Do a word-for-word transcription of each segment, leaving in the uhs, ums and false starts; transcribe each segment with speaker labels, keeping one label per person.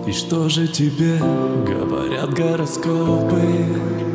Speaker 1: И что же тебе говорят гороскопы?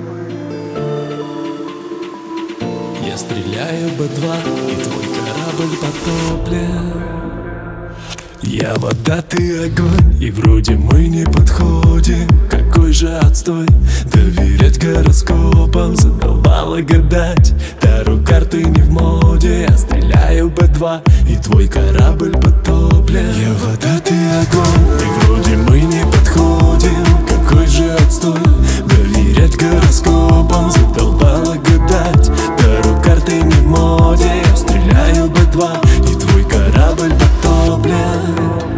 Speaker 1: Я стреляю бэ два, и твой корабль потоплен. Я вода, ты огонь, и вроде мы не подходим. Какой же отстой, доверять гороскопам. Задолбало гадать, таро карты не в моде. Я стреляю бэ два, и твой корабль потоплен. Я вода, ты огонь, и вроде мы не подходим. Какой же отстой, доверять гороскопам. Задолбало гадать, таро карты не в моде. Я стреляю бэ два, и твой корабль потоплен.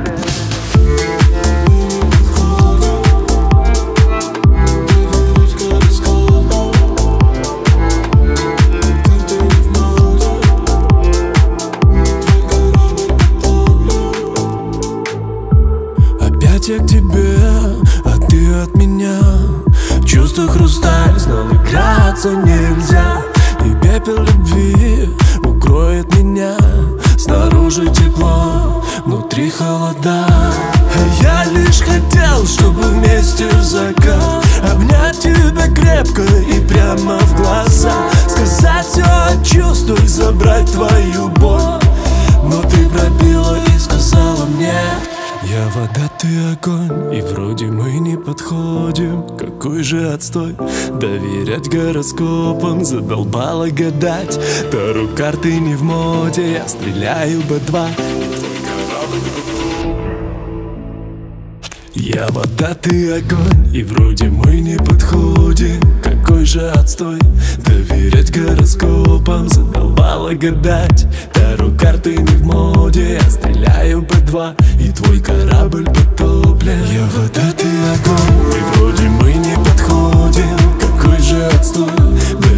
Speaker 1: Я к тебе, а ты от меня. Чувство хрусталь, знал, играться нельзя. И пепел любви укроет меня. Снаружи тепло, внутри холода. А я лишь хотел, чтобы вместе в закат обнять тебя крепко и прямо в глаза. Сказать все, чувствуй, забрать твою боль. Но ты пробила и сказала мне: я вода, ты огонь, и вроде мы не подходим. Какой же отстой, доверять гороскопам. Задолбало гадать, таро карты не в моде. Я стреляю бэ два. Я вода, ты огонь, и вроде мы не подходим. Какой же отстой, доверять гороскопам. Задолбало гадать, таро карты не в моде. Я стреляю бэ два, и твой корабль потоплен. Я вода, ты огонь, и вроде мы не подходим. Какой же отстой,